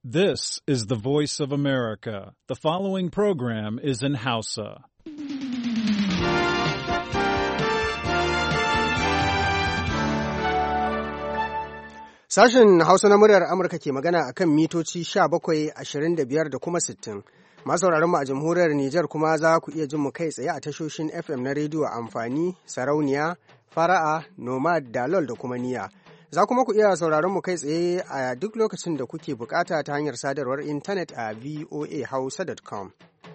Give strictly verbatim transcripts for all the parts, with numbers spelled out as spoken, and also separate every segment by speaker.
Speaker 1: This is the voice of America. The following program is in Hausa.
Speaker 2: Sashen Hausa na muryar Amurka ke magana a kan mitoci sha bakwai, ashirin da biyar da kuma sittin. Masauraran mu a jamhuriyar Nijar kuma za ku iya jin mu kai tsaye a tashoshin F M na rediyo amfani, sarauniya, fara'a, nomad, dalol da kuma niya. Za kuma ku iya sauraron mu kai tsaye a duk lokacin da kuke bukata ta hanyar sadarwar intanet a v o a hausa dot com.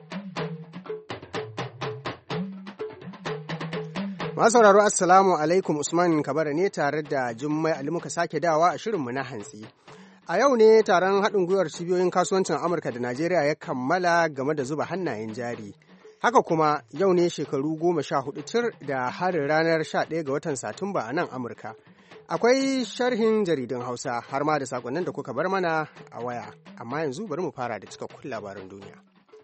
Speaker 2: Masu sauraro Assalamu alaikum, Usman Kabara ne tare da Jummai Ali muka sake dawa a shirinmu na hantsi. A yau ne taron haɗin gwiwar cibiyoyin kasuwancin Amurka da Najeriya ya kammala game da zuba hannayen jari. Haka kuma yau ne shekaru goma sha hudu tir da harin ranar sha ɗaya ga watan Satumba a nan Amurka. Akwai sharhin jaridun Hausa har ma da sakonnin da kuka bar mana a waya, amma yanzu bari mu fara da cikakkun labaran duniya.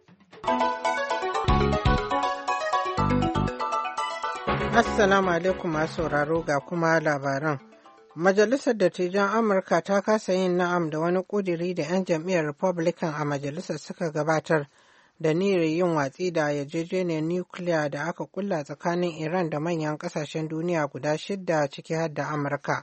Speaker 3: Assalamu alaikum masu sauraro ga kuma labaran. Majalisar Dattijan Amurka ta kasa yin na'am da wani ƙudiri da 'yan jam'iyyar Republican a majalisar suka gabatar da niyyar yin watsi da yarjejeniyar nukiliya da aka kulla tsakanin Iran da manyan ƙasashen duniya guda shidda ciki har da Amurka.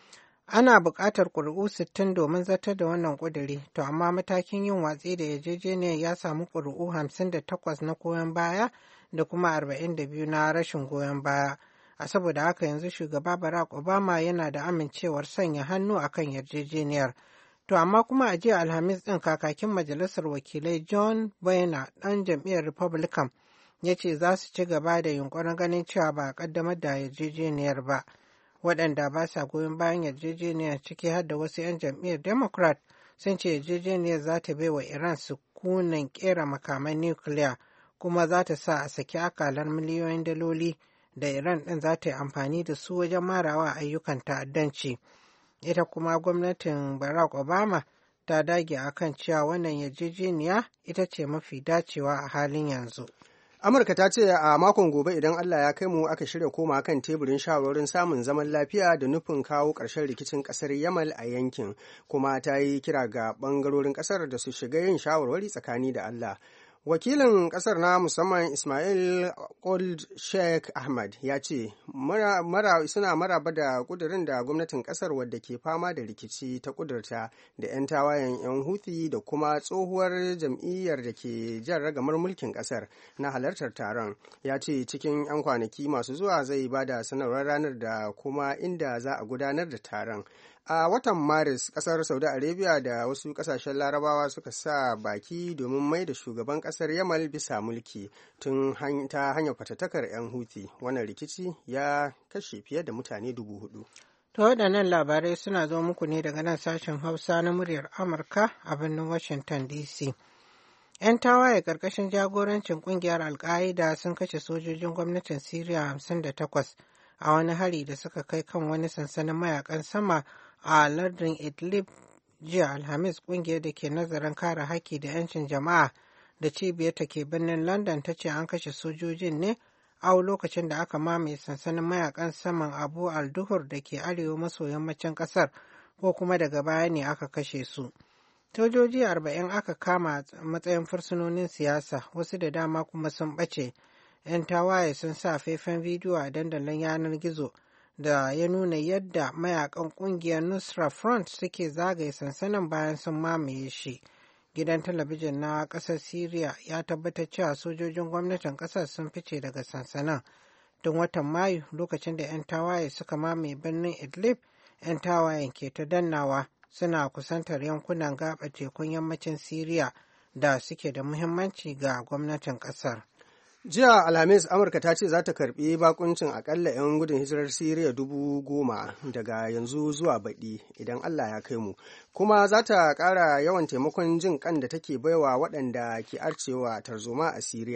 Speaker 3: Ana buƙatar ƙuri'u sittin domin zartar da wannan ƙudiri, to amma matakin yin watsi da yarjejeniyar ya samu ƙuri'u hamsin da takwas na goyon baya da kuma arba'in da biyu na rashin goyon baya. A saboda haka yanzu shugaba Barack Obama yana da amincewar sanya hannu akan yarjejeniyar. To amma kuma a jiya Alhamis ɗin kakakin majalisar wakilai John Boehner ɗan jam'iyyar Republican ya ce za su ci gaba da yunkurin ganin cewa ba a ƙaddamar da yarjejeniyar ba. Waɗanda ba sa goyon bayan yarjejeniyar ciki har da wasu 'yan jam'iyyar Democrat sun ce yarjejeniyar za ta bai wa Iran sukunin ƙera makaman nukiliya kuma za ta sa a saki akalar miliyoyin daloli da Iran ɗin za ta yi amfani da su wajen marawa ayyukan ta'addanci. Ita kuma gwamnatin Barack Obama ta dage a kan cewa wannan yarjejeniya ita ce mafi dacewa a halin yanzu.
Speaker 2: Amurka ta ce a makon gobe idan Allah ya kai mu aka shirya koma kan teburin shawarwarin samun zaman lafiya da nufin kawo ƙarshen rikicin ƙasar Yamal a yankin, kuma ta yi kira ga ɓangarorin ƙasar da su shiga yin shawarwari tsakani da Allah. Wakilin kasar na musamman Ismail Old Sheikh Ahmad ya ce mara, mara, suna maraba da kudurin da gwamnatin kasar wadda ke fama da rikici ta kudurta da 'yan tawayen 'yan Houthi da kuma tsohuwar jam'iyyar da ke jan ragamar mulkin kasar na halartar taron. Ya ce cikin 'yan kwanaki masu zuwa zai ba da sanarwar ranar da kuma inda za a gudanar da taron. A watan Maris, kasar Saudi Arabia da wasu kasashen Larabawa suka sa baki domin mai da shugaban kasar Yamal bisa mulki tun ta hanyar fatattakar 'yan Houthi. Wannan rikici ya kashe fiye da mutane dubu hudu.
Speaker 3: To waɗannan labarai suna zo muku ne daga nan sashen Hausa na muryar Amurka a birnin Washington D C. 'Yan tawaye ƙarƙashin jagorancin ƙungiyar Al-Qaeda sun kashe sojojin gwamnatin Siriya hamsin da takwas a wani hari da suka kai kan wani sansanin mayakan sama a lardin Idlib jiya Alhamis. Kungiyar da ke nazarin kare haƙƙi da 'yancin jama'a da cibiyar ta ke birnin London ta ce an kashe sojojin ne a lokacin da aka mamaye sansanin mayakan saman Abu al-Duhur da ke arewa maso yammacin ƙasar, ko kuma daga baya ne aka kashe su. Sojoji arba'in aka kama a matsayin fursunonin siyasa, wasu da dama kuma sun ɓace. 'Yan tawaye sun sa faifan bidiyo a dandalin yanar gizo da ya nuna yadda mayakan kungiyar Nusra Front suke zagaye sansanin bayan sun mamaye shi. Gidan talabijin na ƙasar Syria ya tabbatar cewa sojojin gwamnatin ƙasar sun fice daga sansanin. Tun watan Mayu, lokacin da 'yan tawaye suka mamaye birnin Idlib, 'yan tawayen ke ta dannawa suna kusantar yankunan gaɓa tekun yammacin Syria da suke da muhimmanci ga gwamnatin ƙasar.
Speaker 2: Jiya Alhamis, Amurka ta ce za ta karbi bakuncin akalla 'yan gudun hijirar Siriya dubu goma daga yanzu zuwa baɗi idan Allah ya kai mu, kuma za ta ƙara yawan taimakon jin kan da take baiwa waɗanda ke arcewa tarzoma a Siriya.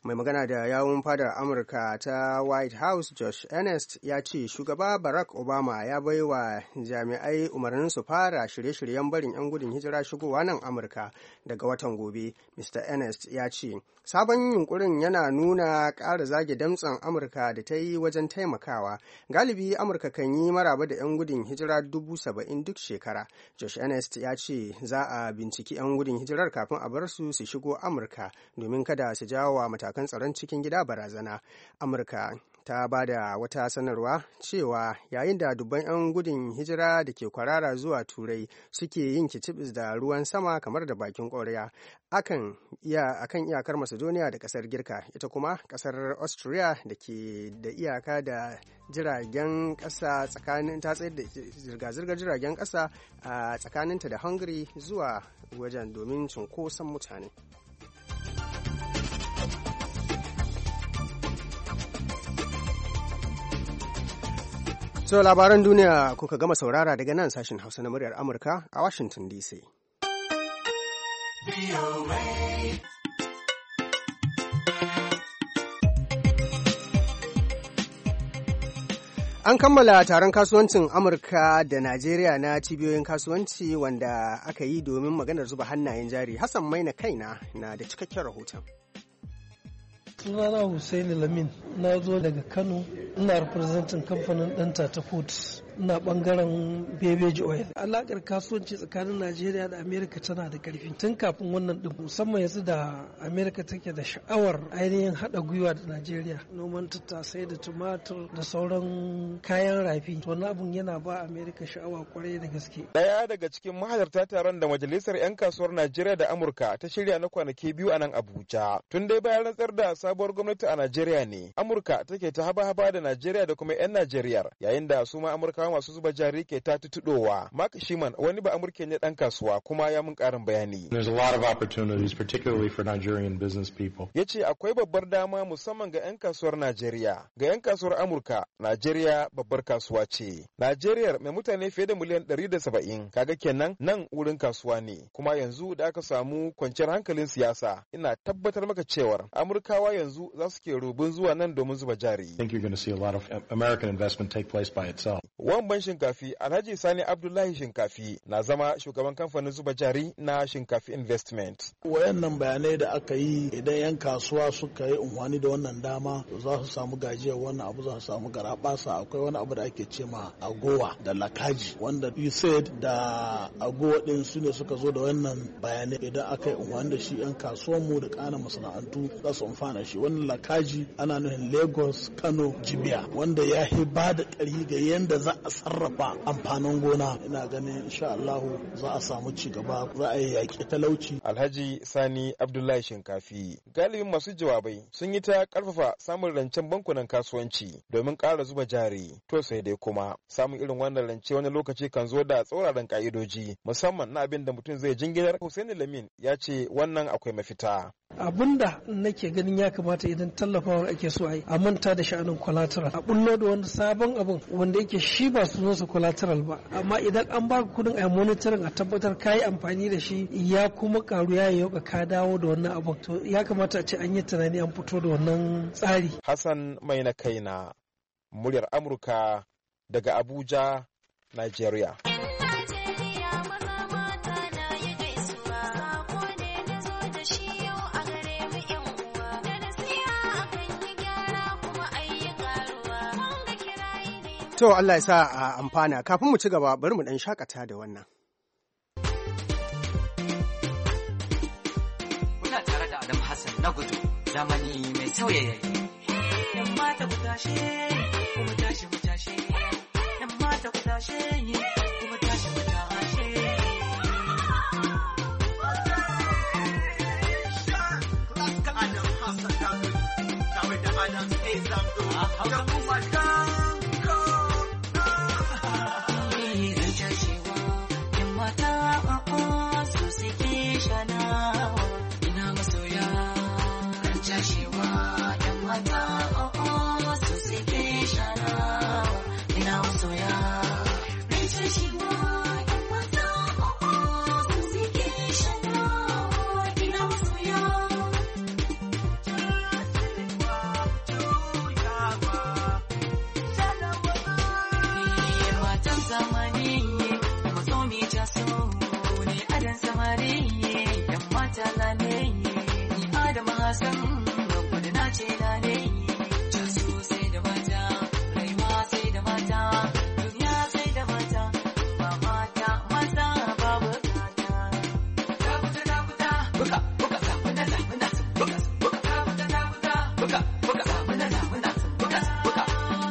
Speaker 2: Mai magana da yawun fadar Amurka ta White House Josh Earnest ya ce shugaba Barack Obama ya bai wa jami'ai umarnin su fara shirye-shiryen barin 'yan gudun hijira shigowa nan Amurka daga watan gobe. Mister Earnest ya ce sabon yunkurin yana nuna ƙara zage damtsen Amurka da ta yi wajen taimakawa. Galibi Amurka kan yi maraba da 'yan gudun hijira dubu saba'in duk shekara. Josh Earnest ya ce za a binciki 'yan gudun hijirar kafin a bar su su shigo Amurka domin kada su jawo wa matakan tsaron cikin gida barazana. Amurka ta ba da wata sanarwa cewa yayin da dubban 'yan gudun hijira da ke kwarara zuwa turai suke yin kicibis da ruwan sama kamar da bakin ƙwarya akan iya akan iyakar macedonia da kasar girka, ita kuma kasar austria da ke da iyaka da jiragen kasa tsakanin ta tsayar da zirga-zirgar jiragen kasa a tsakaninta da hungary zuwa wajen domin cunkoson mutane. So labaran duniya kuka gama saurara daga nan sashen Hausa na muryar Amurka a Washington D C. An kammala taron kasuwancin Amurka da Najeriya na cibiyoyin kasuwanci wanda aka yi domin maganar zuba hannayen jari. Hassan Maina kaina na da cikakken rahoton.
Speaker 4: Sunana Hussaini Lamin, na zo daga Kano, ina representing kamfanin Danta ta Foods, ina bangaren beverage oil. Alakar kasuwanci tsakanin Najeriya da Amerika tana da karfi tun kafin wannan din, musamman yanzu da Amerika take da sha'awar ainihin hada gwiwa da Najeriya, noman tattasai da tumatur da sauran kayan rafi. To wannan abun yana ba Amerika sha'awa kwarai da gaske.
Speaker 5: Daya daga cikin mahalarta taron da Majalisar 'yan kasuwar Najeriya da Amurka ta shirya na kwanaki biyu a nan Abuja. Tun dai bayan rantsar da sabuwar gwamnati a Najeriya ne, Amurka take ta haba-haba da Najeriya da kuma 'yan Najeriya, yayin da su ma Amurkawa masu zuba jari ke ta tutudowa. Mark Shiman wani ba Amurke ne dan kasuwa kuma ya mun karin bayani.
Speaker 6: There's a lot of opportunities, particularly for Nigerian business people.
Speaker 5: Ya ce akwai babbar dama musamman ga 'yan kasuwar Najeriya. Ga 'yan kasuwar Amurka, Najeriya babbar kasuwa ce. Najeriya mai mutane fiye da miliyan ɗari da saba'in, kaga kenan nan wurin kasuwa ne. Kuma yanzu da aka samu kwanciyar hankalin siyasa, ina tabbatar maka cewar Amurkawa yanzu za su ke rubun zuwa nan domin zuba jari.
Speaker 6: I think you're going to see a lot of American investment take place by itself.
Speaker 5: Wamban Shinkafi, Alhaji Sani Abdullahi Shinkafi na zama shugaban kamfanin zuba jari na Shinkafi Investment.
Speaker 7: Wayannan bayanai da aka yi idan 'yan kasuwa suka yi unhwani da wannan dama za su samu gajiyar wannan abu, za su samu garabasa. Akwai wani abu da ake ce ma agowa da lakaji wanda you said da agowa din su ne suka zo da wannan bayanai. Idan aka yi unhwani da shi 'yan kasuwanmu da ƙananan masana'antu za su amfana shi. Wannan lakaji ana nufin Lagos, Kano, Jibiya wanda ya yi ba da ƙarfi ga yadda za a sarrafa amfanin gona. Ina ganin insha Allah za a samu ci gaba, za a yi yaƙi talauci.
Speaker 5: Alhaji Sani Abdullahi Shinkafi, galibin masu jawabai sun yi ta ƙarfafa samun rancen bankunan kasuwanci domin ƙara zuba jari. To sai dai kuma samun irin wannan rance wani lokaci kan zo da tsauraran ƙa'idoji musamman na abin da mutum zai jinginar. Hussaini Lamin ya ce wannan akwai mafita.
Speaker 4: Abinda nake ganin ya kamata idan tallafawar ake so a yi a manta da sha'anin collateral, a bullo da wani sabon abin wanda yake shi ba su zo su collateral ba, amma idan an baka kudin a monitoring a tabbatar ka yi amfani da shi ya kuma karu ya yauka ka dawo da wannan abin, to ya kamata a ce an yi tunani an fito da wannan tsari.
Speaker 5: Hassan mai na kaina, muryar Amurka daga Abuja, Nigeria.
Speaker 2: To Allah ya sa a amfana. Kafin mu ci gaba bari mu dan shakata da wannan.
Speaker 8: Muna tare da Adam Hassan na gudu zamani mai sauyaye. Yan mata ku tashe, kuma tashi mu tashe. Yan mata ku tashe ni, kuma tashi mu tashe. Adam Hassan na gudu, tare da Adam Hassan na gudu. yan mata na ne ni Adam Hassan gudu na ce na ne casu sai da mata rayuwa sai da mata duniya sai da mata ba mata maza babu gata dakuta dakuta buka buka zamuna zamuna buka buka dakuta dakuta buka buka zamuna zamuna buka buka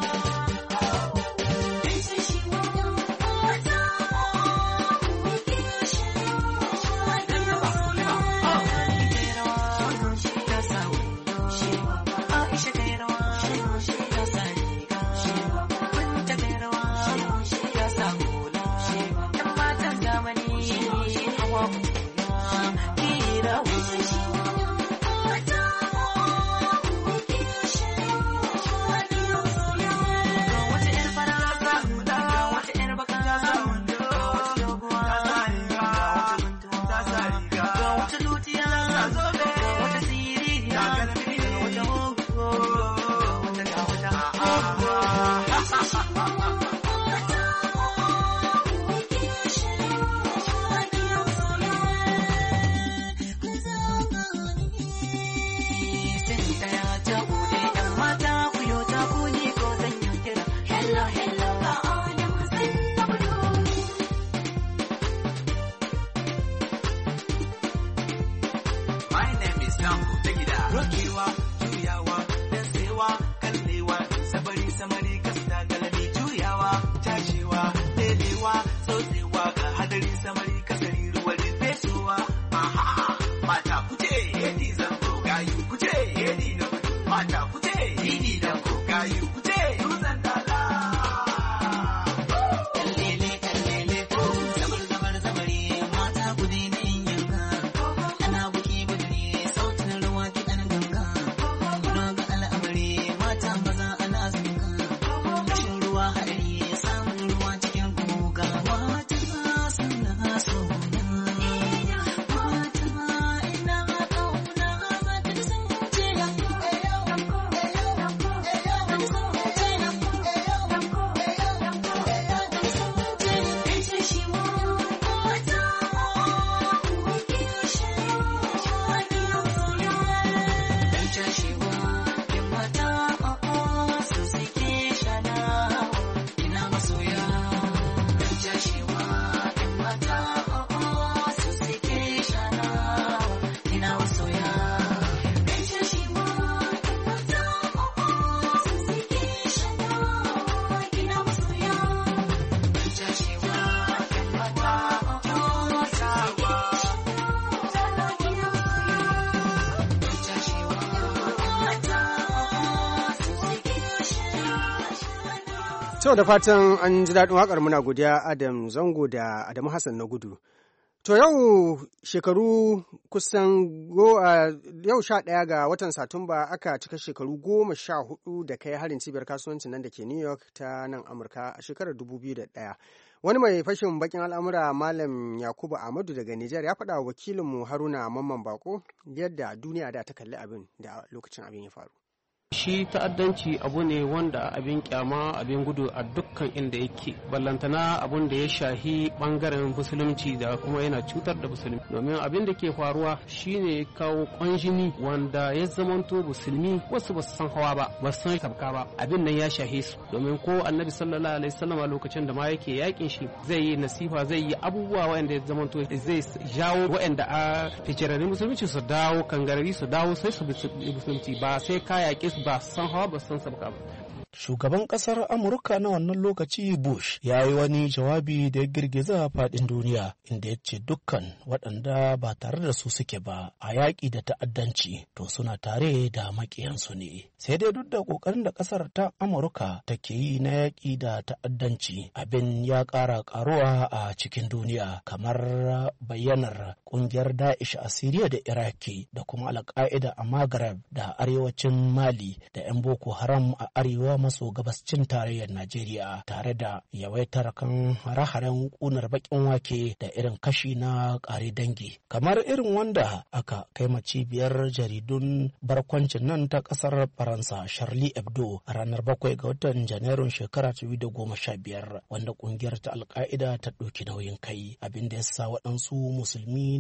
Speaker 2: To da fatan an ji daɗin waƙar muna godiya Adam Zango da Adamu Hassan na gudu. To yau shekaru kusan go a yau sha ɗaya ga watan Satumba aka cika shekaru goma sha hudu da kai harin cibiyar kasuwanci nan da ke New York ta nan Amurka a shekarar dubu biyu da ɗaya. Wani mai fashin bakin al'amura Malam Yakubu Ahmadu daga Nijar ya faɗa wa wakilinmu Haruna Mamman Bako yadda duniya da ta kalli abin da lokacin abin ya faru.
Speaker 9: Shi ta'addanci abu ne wanda abin kyama abin gudu a dukkan inda yake ballantana abun da ya shahi bangaren musulunci da kuma yana cutar da musulmi domin abin da ke faruwa shine kawo kwanjini wanda ya zamanto musulmi wasu ba su san hawa ba ba su san sabka ba abin nan ya shahe su domin ko annabi sallallahu alaihi wasallam a lokacin da ma yake yakin shi zai yi nasifa zai yi abubuwa wanda ya zamanto zai jawo waɗanda a ficirarin musulunci su dawo kangarari su dawo sai su musulunci ba sai ka yaƙe su ba san hawa ba san sabka ba.
Speaker 10: Shugaban kasar Amurka na wannan lokaci Bush ya yi wani jawabi da ya girgiza faɗin duniya inda ya ce dukkan waɗanda ba tare da su suke ba a yaƙi da ta'addanci to suna tare da maƙiyansu ne. Sai dai duk da ƙoƙarin da ƙasar ta Amurka take yi na yaƙi da ta'addanci abin ya ƙara ƙaruwa a cikin duniya kamar bayyanar ƙungiyar Da'ish a Siriya da Iraki da kuma Al-Qaeda a Maghreb da arewacin Mali da 'yan Boko Haram a arewa maso gabascin tarayyar Najeriya tare da yawaitar kan hare-haren kunar bakin wake da irin kashi na ƙare dangi kamar irin wanda aka kai cibiyar jaridun barkwancin nan ta ƙasar Faransa Charlie Hebdo a ranar bakwai ga watan Janairun shekara ta da goma sha biyar wanda ƙungiyar ta Al-Qaeda ta ɗauki nauyin kai abin da ya sa waɗansu musulmi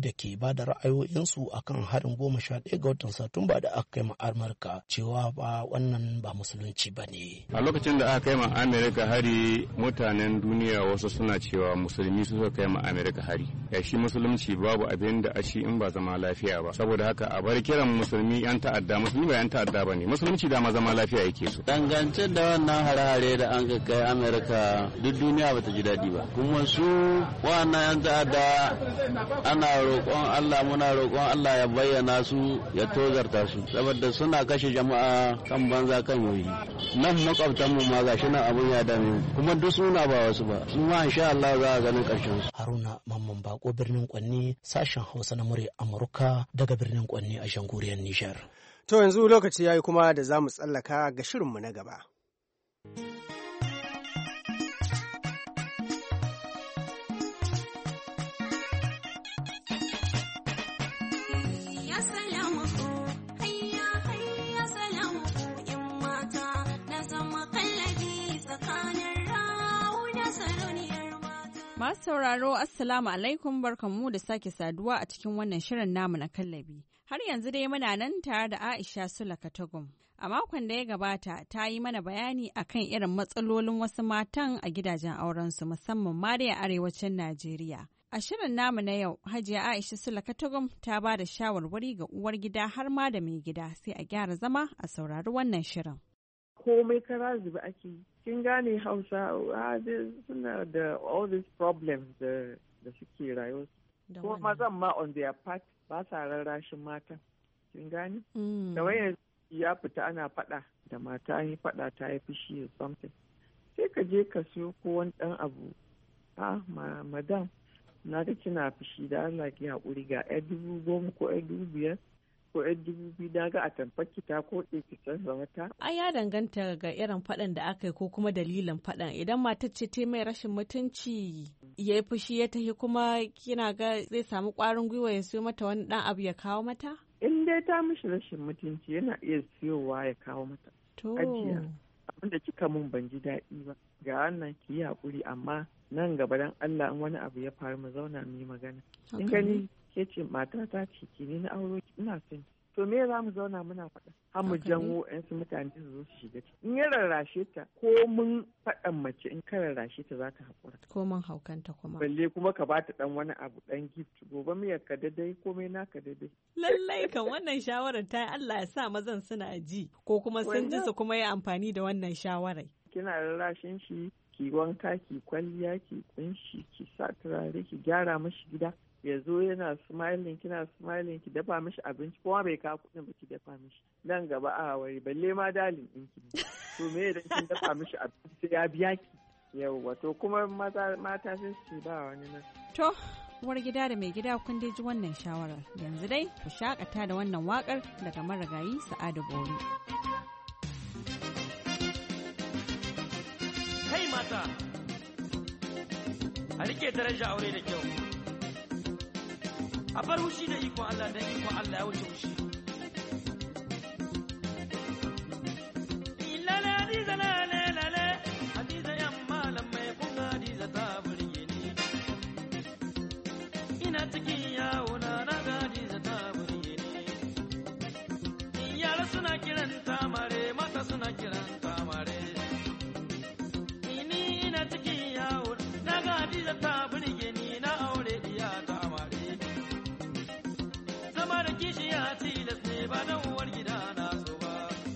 Speaker 10: da ke ba da ra'ayoyinsu akan harin goma sha ɗaya ga watan Satumba da aka kai ma Amurka cewa ba wannan ba musulunci ba ne.
Speaker 11: A lokacin da aka kai ma Amurka hari, mutanen duniya wasu suna cewa musulmi su suka kai ma Amurka hari. Ya shi musulunci babu abin da ashi in ba zama lafiya ba. Saboda haka a bar kiran musulmi yan ta'adda, musulmi ba yan ta'adda ba ne. Musulunci da ma zama lafiya yake so.
Speaker 12: Dangance da wannan hare-hare da an kai Amurka, duk duniya ba ta ji daɗi ba. Kuma su wannan yan ta'adda ana roƙon Allah, muna roƙon Allah ya bayyana su, ya tozarta su, saboda suna kashe jama'a kan banza kan yoyi. Nan makwabtan mu ma gashi nan abun ya dame, kuma duk suna ba wasu ba, su ma insha Allah za a ganin ƙarshen su.
Speaker 10: Haruna Mamman Bako, birnin Kwanni, sashen Hausa na murya Amurka daga birnin Kwanni a jamhuriyar Nijar.
Speaker 2: To yanzu lokaci yayi kuma da za mu tsallaka ga shirinmu na gaba.
Speaker 13: Masu sauraro, Assalamu alaikum, barkanmu da sake saduwa a cikin wannan shirin namu na kallabi. Har yanzu dai muna nan tare da Aisha Sula Katagum. A makon da ya gabata ta yi mana bayani akan irin matsalolin wasu matan a gidajen aurensu, musamman ma dai a arewacin Najeriya. A shirin namu na yau, Hajiya Aisha Sula Katagum ta ba da shawarwari ga uwar gida har ma da mai gida, sai a gyara zama a saurari wannan shirin.
Speaker 14: Komai kara zuba ake yi. Kin gane Hausa suna da all these problems da suke rayuwa. Kuma mazan ma on their part ba sa rarrashin matan. Kin gane? Da wayan ya fita ana faɗa da mata yi faɗa ta yi fushi or something. Sai ka je ka siyo ko wani ɗan abu. Ah, madam, na da kina fushi da Allah ki haƙuri ga ɗaya dubu goma ko ɗaya dubu biyar. ko yan dubu biyu na ga a tamfaki ta ko ɗaya canza wata.
Speaker 13: Ai ya danganta ga irin faɗan da aka yi ko kuma dalilin faɗan. Idan matar ce ta mai rashin mutunci ya yi fushi ya tafi kuma kina ga zai samu ƙwarin gwiwa ya siyo mata wani ɗan abu ya kawo mata?
Speaker 14: In dai ta mishi rashin mutunci yana iya siyowa ya kawo mata.
Speaker 13: To.
Speaker 14: Ajiya. Abin da kika mun ban ji daɗi ba. Ga wannan ki yi haƙuri amma nan gaba dan Allah in wani abu ya faru mu zauna mu yi magana. In gani ke ce matata ce ki ne na auro ina son to me za mu zauna muna faɗa har mu janwo yan su mutane su zo su shiga ciki in ya rarrashe ta ko mun faɗan mace in ka rarrashe ta za ta haƙura
Speaker 13: ko mun haukanta kuma
Speaker 14: balle kuma ka bata dan wani abu dan gift gobe miyar ka daidai komai naka daidai
Speaker 13: lallai kan wannan shawarar ta Allah ya sa mazan suna ji ko kuma sun ji su kuma yi amfani da wannan shawarar
Speaker 14: kina rarrashin shi ki wanka ki kwalliya ki kunshi ki sa turare ki gyara mashi gida ya zo yana smiling kina smiling ki dafa mishi abinci kuma bai kawo kuɗin ba ki dafa mishi nan gaba a wari balle ma dalin ɗinki to me idan kin dafa mishi abinci sai ya biya ki yawwa to kuma mata mata sai su ba wani nan
Speaker 13: to uwar gida da mai gida kun dai ji wannan shawarar yanzu dai ku shakata da wannan wakar daga marigayi Sa'adu Bori.
Speaker 15: Kai mata a rike daraja aure da kyau a bar hushi da ikon Allah dan ikon Allah ya wuce hushi ilale hadiza lale lale hadiza yamma lammai kunga hadiza ta burge ni ina cikin yawo na naga hadiza ta burge ni yara suna kiran tamare mata suna kiran tamare ni ina cikin yawo naga hadiza ta burge ni na aure iya ta da kishi ya tilas ne ba da uwar gida na so ba.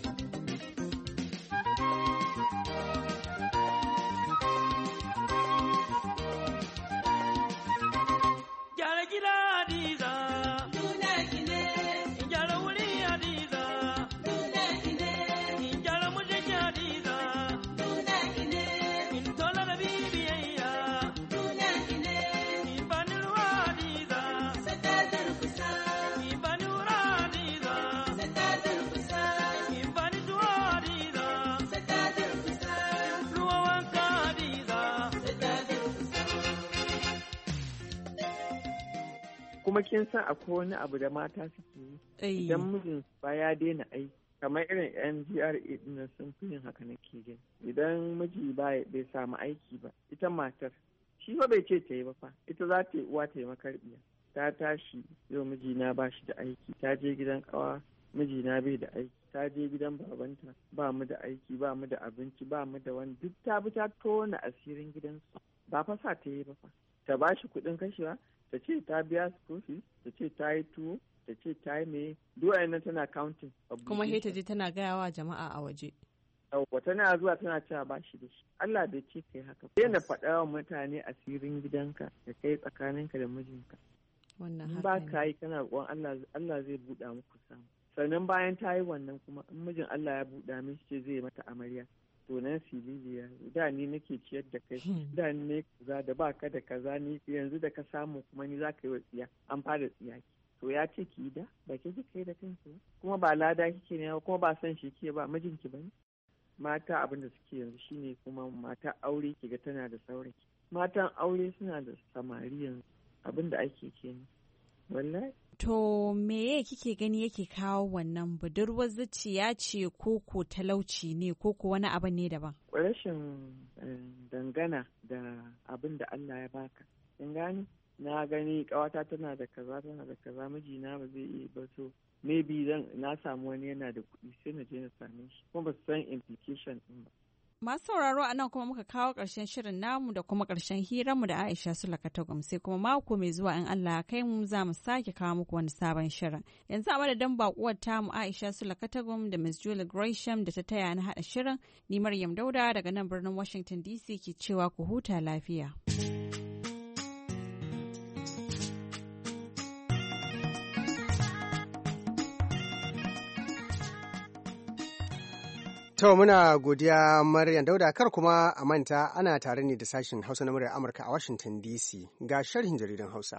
Speaker 15: Gyara gida Hadiza. Nuna gine. Gyara wuri Hadiza. Nuna gine. Gyara mujin Hadiza. Nuna gine. In tola da bibiyayya. Nuna gine. In bani ruwa Hadiza. Saka durkusa. kuma kin san akwai wani abu da mata suke yi idan mijin ba ya daina aiki kamar irin yan G R A din sun fi yin haka nake gani idan miji ba bai samu aiki ba ita matar shi fa bai ce ta yi ba fa ita za ta yi uwa ta yi makarbiya
Speaker 14: ta tashi yau mijina ba shi da aiki, ta je gidan kawa mijina bai da aiki, ta je gidan babanta ba mu da aiki, ba mu da abinci, ba mu da wani, duk ta bi ta tona asirin gidansu. Ba fa sa ta yi ba fa, ta ba shi kuɗin kashewa, ta ce ta biya school fees, ta ce ta yi tuwo, ta ce ta yi me, duk nan tana counting.
Speaker 13: Kuma sai ta je tana gaya wa jama'a a waje.
Speaker 14: Yawwa tana zuwa tana cewa ba shi da shi. Allah bai ce kai haka. Sai na faɗa wa mutane asirin gidanka da kai tsakaninka da mijinka.
Speaker 13: Wannan
Speaker 14: haka. In ba ka yi kana roƙon Allah Allah zai buɗa muku samu. Sannan bayan ta yi wannan kuma in mijin Allah ya buɗa min ce zai mata amarya. To nan sililiya da ni nake ciyar da kai da ni ne kaza da baka da kaza ni yanzu da ka samu kuma ni za ka yi wa tsiya an fara tsiya ki. To ya ce ki da ba ke kika yi da kanki ba kuma ba lada kike ne kuma ba san shi ke ba mijinki ba ne. Mata abin da suke yanzu shine kuma mata aure kiga tana da saurayi. Matan aure suna da samari yanzu abin da ake kenan. Wallahi.
Speaker 13: To meye kike gani yake kawo wannan budurwar zuciya ce ko ko talauci ne ko ko wani abu ne daban?
Speaker 14: Rashin dangana da abin da Allah ya baka. Kin gani? Na gani kawata tana da kaza tana da kaza mijina ba zai iya ba so maybe zan na samu wani yana da kuɗi sai na je na same shi kuma ba su san implication din ba.
Speaker 13: Masu sauraro a nan kuma muka kawo ƙarshen shirin namu da kuma ƙarshen hiranmu da Aisha Sulaka Tagum sai kuma mako mai zuwa in Allah ya kai mu za mu sake kawo muku wani sabon shirin. Yanzu a madadin baƙuwar tamu Aisha Sulaka Tagum da Miss Julie Gresham da ta taya na haɗa shirin, ni Maryam Dauda daga nan birnin Washington D C ke cewa ku huta lafiya.
Speaker 2: To muna godiya Maryam Dauda, kar kuma a manta ana tare ne da sashen Hausa na muryar Amurka a Washington D C. Ga sharhin jaridan Hausa.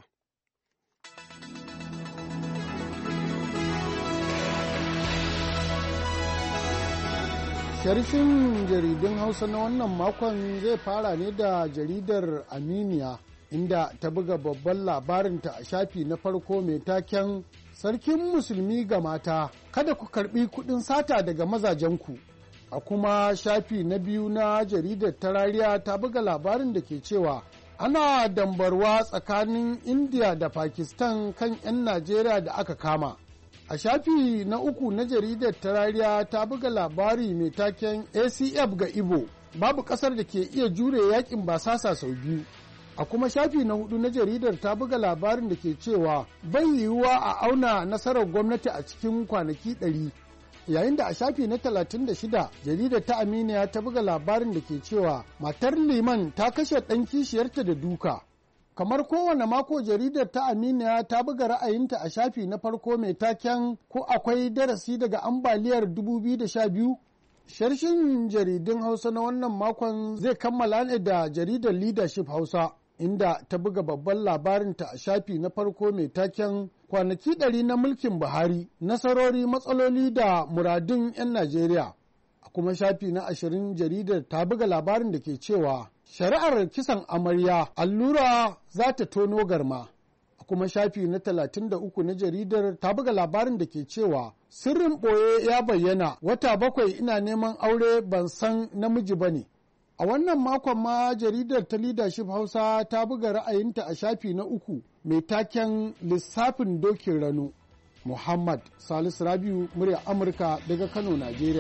Speaker 16: Sharhin jaridun Hausa na wannan makon zai fara ne da jaridar Aminiya, inda ta buga babban labarinta a shafi na farko mai taken Sarkin Musulmi ga mata, kada ku karbi kudin sata daga mazajenku. A kuma shafi na biyu na jaridar Tarariya ta buga labarin da ke cewa ana dambarwa tsakanin India da Pakistan kan 'yan Najeriya da aka kama. A shafi na uku na jaridar Tarariya ta buga labari mai taken A C F ga Igbo, babu ƙasar da ke iya jure yakin basasa sau biyu. A kuma shafi na hudu na jaridar ta buga labarin da ke cewa bai yiwuwa a auna nasarar gwamnati a cikin kwanaki ɗari. Yayin da a shafi na talatin da shida jaridar ta Aminiya ta buga labarin da ke cewa matar liman ta kashe ɗan kishiyarta da duka. Kamar kowane mako jaridar ta Aminiya ta buga ra'ayinta a shafi na farko mai taken ko akwai darasi daga ambaliyar dubu biyu da sha biyu. Sharshin jaridun Hausa na wannan makon zai kammala ne da jaridar Leadership Hausa, inda ta buga babban labarinta a shafi na farko mai taken kwanaki ɗari na mulkin Buhari, nasarori, matsaloli da muradun 'yan Najeriya. A kuma shafi na ashirin jaridar ta buga labarin da ke cewa shari'ar kisan amarya allura za ta tono garma. A kuma shafi na talatin da uku na jaridar ta buga labarin da ke cewa sirrin ɓoye ya bayyana, wata bakwai ina neman aure ban san namiji ba ne. A wannan makon ma jaridar ta Leadership Hausa ta buga ra'ayinta a shafi na uku mai taken lissafin dokin rano. Muhammad Salisu Rabiu, murya Amurka daga Kano, Najeriya.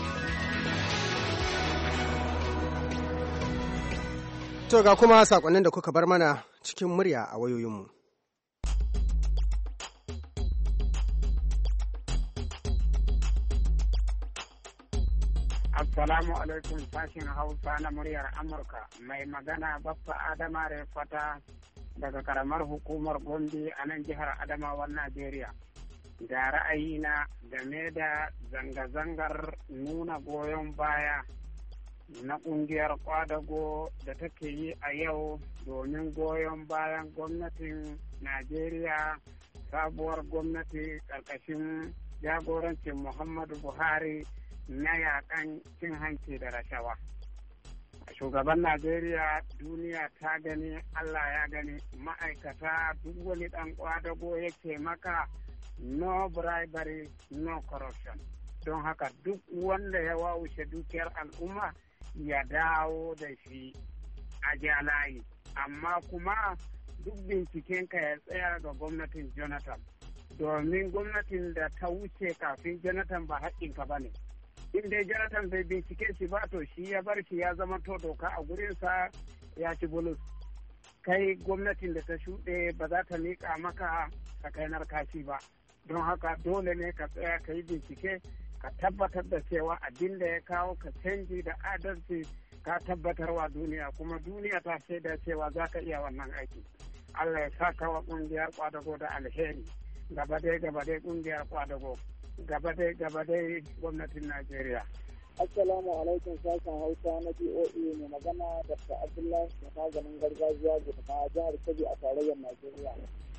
Speaker 2: To ga kuma sakonnin da kuka bar mana cikin murya a wayoyinmu.
Speaker 17: Assalamu alaikum sashen Hausa na muryar Amurka, mai magana Baffa Adama Refata daga karamar hukumar Gombe a nan jihar Adamawan Najeriya. Da ra'ayina game da zanga-zangar nuna goyon baya na ƙungiyar kwadago da take yi a yau domin goyon bayan gwamnatin Najeriya, sabuwar gwamnati ƙarƙashin jagorancin Muhammadu Buhari na yakan cin hanci da rashawa. Shugaban Najeriya duniya ta gani, Allah ya gani, ma'aikata duk wani ɗan ƙwadago yake maka no bribery, no corruption. Don haka duk wanda ya wawushe dukiyar al'umma ya dawo da shi a jalayi. Amma kuma duk bincikenka ya tsaya ga gwamnatin Jonathan. Domin gwamnatin da ta wuce kafin Jonathan ba haƙƙinka ba ne. In dai Jonathan bai bincike shi ba to shi ya bar shi ya zama to doka a gurinsa ya ci bulus. Kai gwamnatin da ta shuɗe ba za ta miƙa maka sakainar kashi ba. Don haka dole ne ka tsaya ka yi bincike ka tabbatar da cewa abin da ya kawo ka canji da adalci ka tabbatar wa duniya kuma duniya ta shaida cewa za ka iya wannan aiki. Allah ya saka wa ƙungiyar kwadago da alheri. Gaba dai gaba dai ƙungiyar kwadago. Gaba dai gaba dai gwamnatin Najeriya.
Speaker 18: Assalamu alaikum sashen Hausa na B O A mai magana Dr. Abdullahi da maganin gargajiya da jihar Kebbi a tarayyar Najeriya.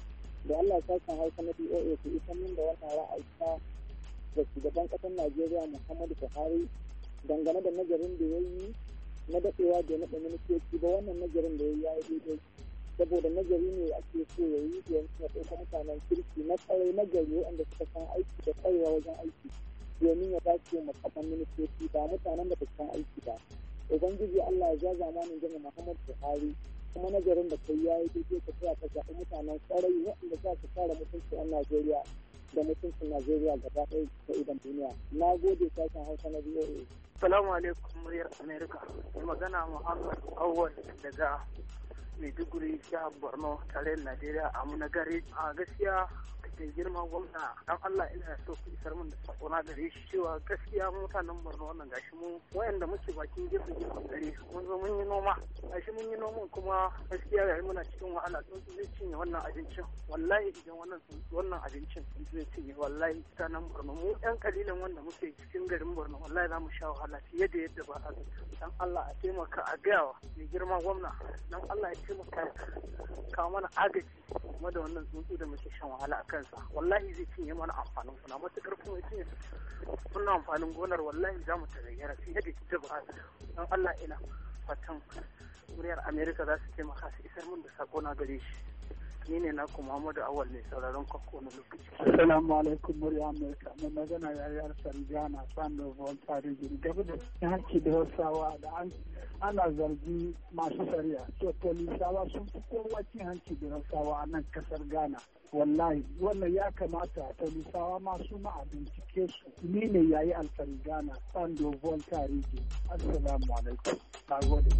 Speaker 18: Da Allah sashen Hausa na B O A ku isa min da wannan ra'ayi ta da shugaban ƙasar Najeriya Muhammadu Buhari dangane da nazarin da ya yi na daɗewa da naɗa ministoci ba wannan nazarin da ya yi daidai saboda nazari ne ake so ya yi da ya ɗauka mutanen kirki na tsarai nagari waɗanda suka san aiki da tsarewa wajen aiki domin ya dace mu kasan ministoci ba mutanen da ba san aiki ba. Ubangiji Allah ya ja zamanin jama Muhammadu Buhari kuma nazarin da kai ya yi daidai ka tsaya ka zaɓi mutanen tsarai waɗanda za su kare mutuncin 'yan Najeriya da mutuncin Najeriya gaba ɗaya ta idan duniya. Na gode sashen Hausa na B O A.
Speaker 19: Salamu alaikum muryar Amerika. Mai magana Muhammad Awwal daga Maiduguri, jihar Borno, tarayyar Najeriya a Munagari. A gaskiya da girma gwamna dan Allah ina so ku isar min da sakona gare shi cewa gaskiya mutanen Borno wannan gashi mu wayanda muke bakin gefe gefe gare mun zo mun yi noma gashi mun yi noman kuma gaskiya ga muna cikin wahala sun zai cinye wannan abincin wallahi idan wannan wannan abincin sun zai cinye wallahi mutanen Borno mu ɗan kalilan wanda muke cikin garin Borno wallahi za mu sha wahala fiye da yadda ba a dan Allah a taimaka a gayawa mai girma gwamna dan Allah ya taimaka kawo mana agaji kuma da wannan tsuntsu da muke shan wahala a kansa wallahi zai cinye mana amfanin kuna matuƙar kuma ya cinye wannan amfanin gonar wallahi za mu tagayyara fiye da ita ba don Allah ina fatan muryar Amerika za su taimaka su isar mun da sako na gare shi ni ne na kuma Muhammadu Awal ne sauraron kwakko na lokaci.
Speaker 20: Assalamu alaikum murya Amerika mai magana ya yi arsar Ghana Sando Volta Rigiri gaba da yanki da Hausawa da an ana zargi masu shari'a to polisawa sun fi kowa cin hanci da Hausawa a nan kasar Ghana. Wallahi wannan ya kamata polisawa masu ma a bincike su ni ne ya yi arsar Ghana Sando Volta Rigiri. Assalamu alaikum. Na gode.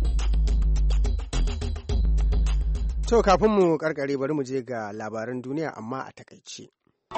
Speaker 2: To kafin mu karkare bari mu je ga labaran duniya amma a takaice.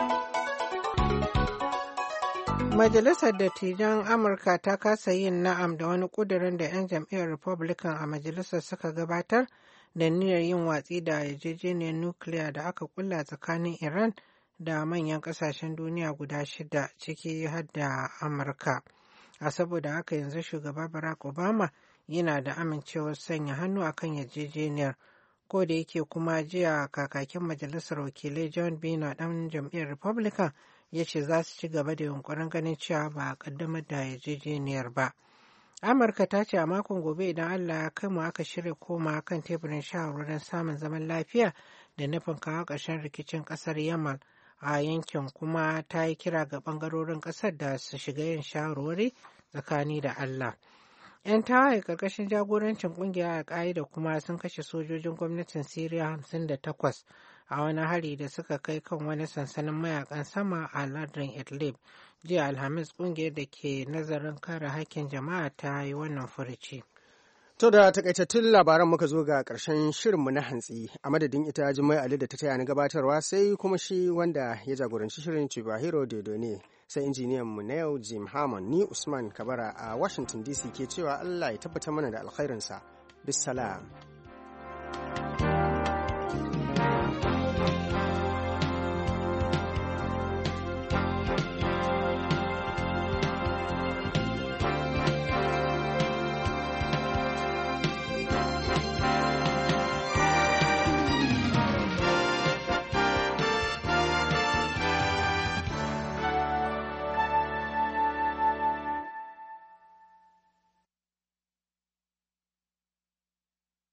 Speaker 3: Majalisar Dattijan Amurka ta kasa yin na'am da wani ƙudurin da 'yan jam'iyyar Republican a majalisar suka gabatar da niyyar yin watsi da yarjejeniyar nukiliya da aka kulla tsakanin Iran da manyan ƙasashen duniya guda shida ciki har da Amurka. A saboda haka yanzu shugaba Barack Obama yana da amincewar sanya hannu akan yarjejeniyar. Ko da yake kuma jiya kakakin majalisar wakilai John Boehner ɗan jam'iyyar Republican ya ce za su ci gaba da yunkurin ganin cewa ba a kaddamar da yarjejeniyar ba. Amurka ta ce a makon gobe idan Allah ya kai mu aka shirya koma kan teburin shawarwarin samun zaman lafiya da nufin kawo ƙarshen rikicin ƙasar Yamal a yankin kuma ta yi kira ga ɓangarorin ƙasar da su shiga yin shawarwari tsakani da Allah. 'Yan tawaye ƙarƙashin jagorancin ƙungiyar Al-Qaeda kuma sun kashe sojojin gwamnatin Siriya hamsin da takwas a wani hari da suka kai kan wani sansanin mayakan sama a lardin Idlib. Jiya Alhamis ƙungiyar da ke nazarin kare haƙƙin jama'a ta yi wannan furuci.
Speaker 2: To da takaitattun labaran muka zo ga ƙarshen shirinmu na hantsi a madadin ita Jummai Ali da ta taya ni gabatarwa sai kuma shi wanda ya jagoranci shirin Chibahiro Dodone sai injiniyan mu na yau Jim Hammond ni Usman Kabara a Washington D C ke cewa Allah ya tabbatar mana da alkhairinsa. Bissalam.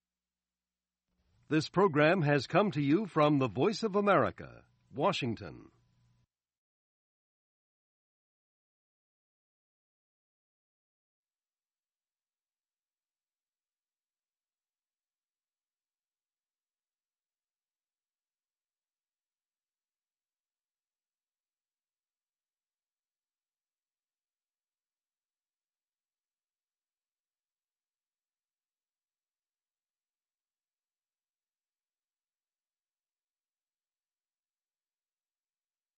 Speaker 21: This program has come to you from the Voice of America, Washington.